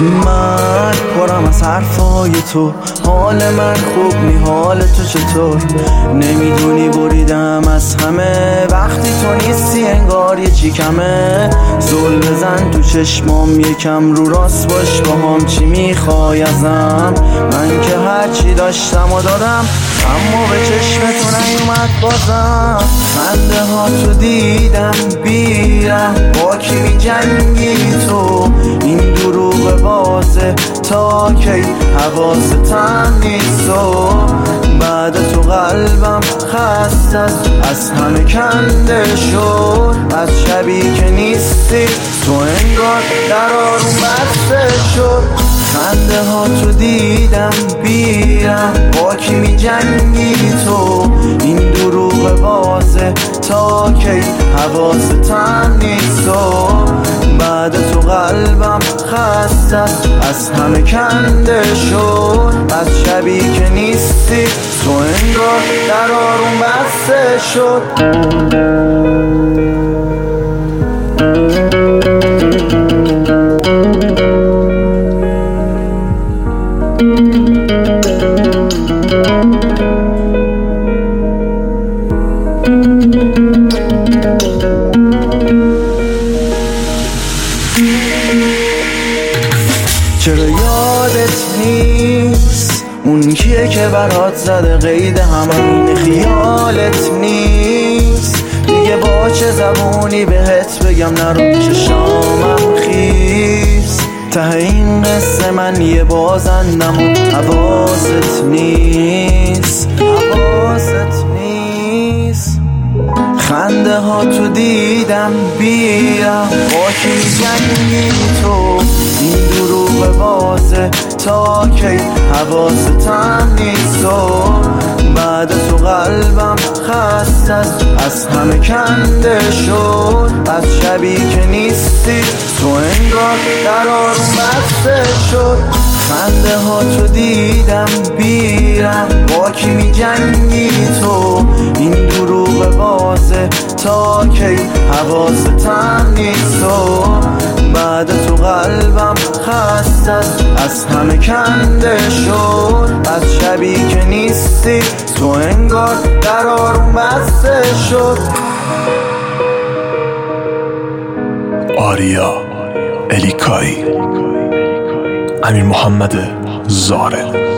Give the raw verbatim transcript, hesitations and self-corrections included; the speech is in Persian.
من پرم از حرفای تو، حال من خوب نی، حال تو چطور؟ نمیدونی بریدم از همه، وقتی تو نیستی انگار یه چی کمه. زل بزن تو چشمام یکم، رو راست باش با هم، چی میخوای ازم؟ من که هرچی داشتم و دادم، اما به چشم تو نیومد بازم. خنده ها تو دیدم بیرم، با کی می جنگی تو؟ این دروغ بازه تا کی؟ حواستم نیست و بعد تو قلبم خسته است، از همه کنده شد. از شبی که نیستی تو انگار در آروم بسته شد. خنده ها تو دیدم بیرم، با کی می جنگی تو؟ این دروغ بازه تا کی؟ حواستم نیست و بعد تو قلبم خسته است، از همه کنده شد. از شبی که نیستی تو انگار در آروم بسته شد. چرا یادت نیست اون کیه که برات زده قید همین؟ خیالت نیست دیگه با چه زبونی بهت بگم نرو چشامم خیز؟ ته این قصه من یه بازندم و حواست نیست، حواست نیست. خنده ها تو دیدم بیرم، با کی جنگی تو؟ این دروغ بازه تا کی؟ حواستم نیست و بعد تو قلبم خسته است، از همه کنده شد. از شبی که نیستی تو انگار در آروم بسته شد. خنده ها تو دیدم بیرم، با کی می جنگی تو؟ این دروغ بازه تا کی؟ حواستم نیست و بعد تو قلبم خسته است، از همه کنده شد. از شبی که نیستی تو انگار در آروم بسته شد. آریا الیکایی، امیر محمد زاره.